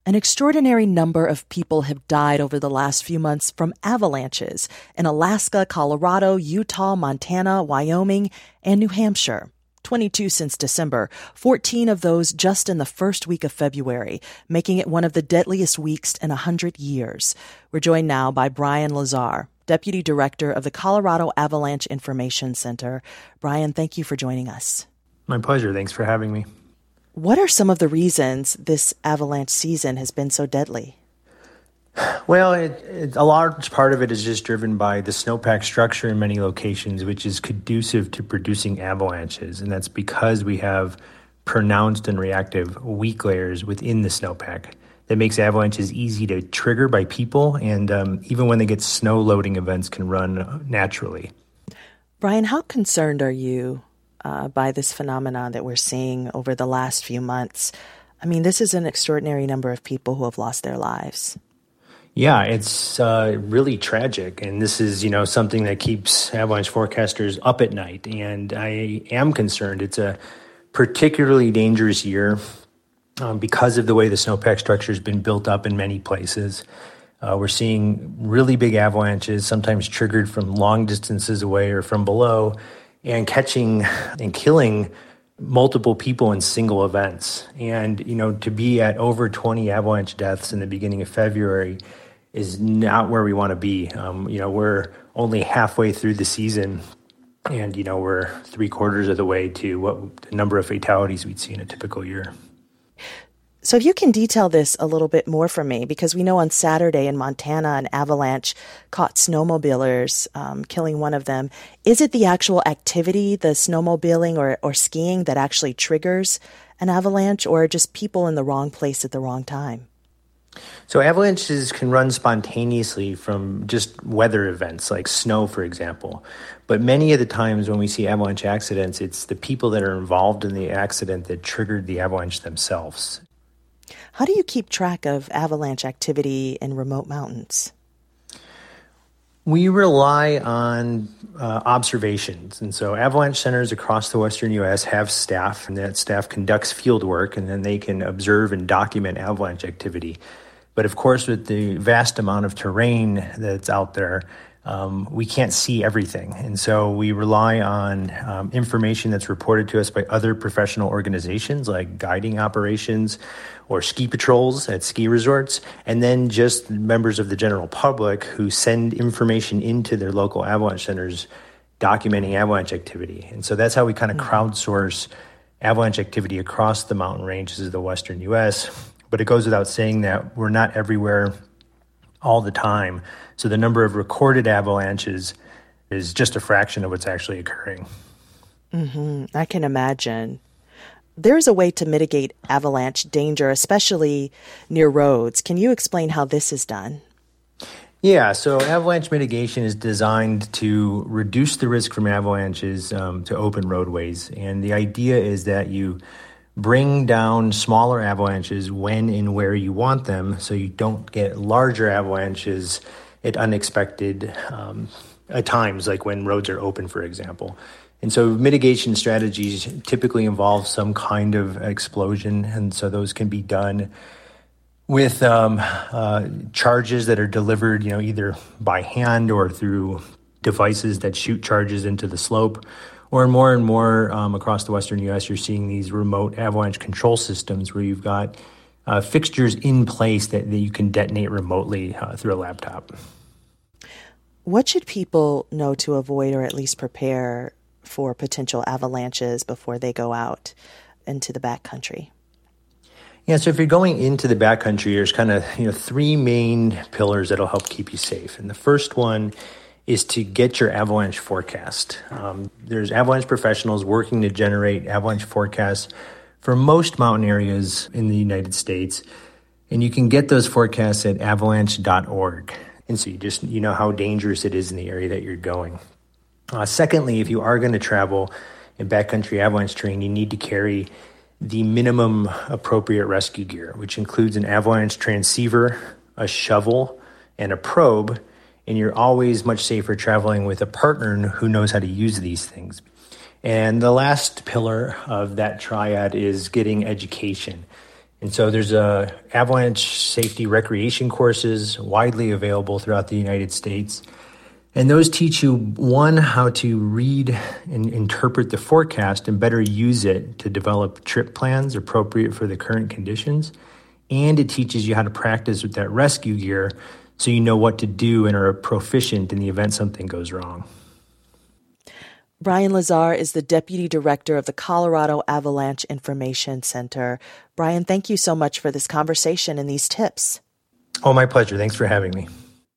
An extraordinary number of people have died over the last few months from avalanches in Alaska, Colorado, Utah, Montana, Wyoming, and New Hampshire. 22 since December, 14 of those just in the first week of February, making it one of the deadliest weeks in 100 years. We're joined now by Brian Lazar, Deputy Director of the Colorado Avalanche Information Center. Brian, thank you for joining us. My pleasure. Thanks for having me. What are some of the reasons this avalanche season has been so deadly? Well, a large part of it is just driven by the snowpack structure in many locations, which is conducive to producing avalanches. And that's because we have pronounced and reactive weak layers within the snowpack that makes avalanches easy to trigger by people. And even when they get snow loading, events can run naturally. Brian, how concerned are you by this phenomenon that we're seeing over the last few months? I mean, this is an extraordinary number of people who have lost their lives. Yeah, it's really tragic. And this is, something that keeps avalanche forecasters up at night. And I am concerned. It's a particularly dangerous year because of the way the snowpack structure has been built up in many places. We're seeing really big avalanches, sometimes triggered from long distances away or from below, and catching and killing multiple people in single events. And, to be at over 20 avalanche deaths in the beginning of February is not where we want to be. We're only halfway through the season, and, we're 3/4 of the way to what the number of fatalities we'd see in a typical year. So if you can detail this a little bit more for me, because we know on Saturday in Montana, an avalanche caught snowmobilers, killing one of them. Is it the actual activity, the snowmobiling or skiing, that actually triggers an avalanche, or just people in the wrong place at the wrong time? So avalanches can run spontaneously from just weather events like snow, for example. But many of the times when we see avalanche accidents, it's the people that are involved in the accident that triggered the avalanche themselves. How do you keep track of avalanche activity in remote mountains? We rely on observations. And so avalanche centers across the western U.S. have staff, and that staff conducts field work, and then they can observe and document avalanche activity. But of course, with the vast amount of terrain that's out there, we can't see everything. And so we rely on information that's reported to us by other professional organizations like guiding operations or ski patrols at ski resorts, and then just members of the general public who send information into their local avalanche centers documenting avalanche activity. And so that's how we kind of crowdsource avalanche activity across the mountain ranges of the western U.S. But it goes without saying that we're not everywhere all the time. So the number of recorded avalanches is just a fraction of what's actually occurring. I can imagine. There's a way to mitigate avalanche danger, especially near roads. Can you explain how this is done? Yeah, so avalanche mitigation is designed to reduce the risk from avalanches to open roadways. And the idea is that you bring down smaller avalanches when and where you want them, so you don't get larger avalanches at unexpected at times, like when roads are open, for example. And so mitigation strategies typically involve some kind of explosion, and so those can be done with charges that are delivered, either by hand or through devices that shoot charges into the slope. Or more and more across the western U.S., you're seeing these remote avalanche control systems where you've got fixtures in place that you can detonate remotely through a laptop. What should people know to avoid or at least prepare for potential avalanches before they go out into the backcountry? Yeah, so if you're going into the backcountry, there's kind of three main pillars that'll help keep you safe. And the first one is to get your avalanche forecast. There's avalanche professionals working to generate avalanche forecasts for most mountain areas in the United States. And you can get those forecasts at avalanche.org. And so you know how dangerous it is in the area that you're going. Secondly, if you are going to travel in backcountry avalanche terrain, you need to carry the minimum appropriate rescue gear, which includes an avalanche transceiver, a shovel, and a probe. And you're always much safer traveling with a partner who knows how to use these things. And the last pillar of that triad is getting education. And so there's avalanche safety recreation courses widely available throughout the United States. And those teach you, one, how to read and interpret the forecast and better use it to develop trip plans appropriate for the current conditions. And it teaches you how to practice with that rescue gear so you know what to do and are proficient in the event something goes wrong. Brian Lazar is the Deputy Director of the Colorado Avalanche Information Center. Brian, thank you so much for this conversation and these tips. Oh, my pleasure. Thanks for having me.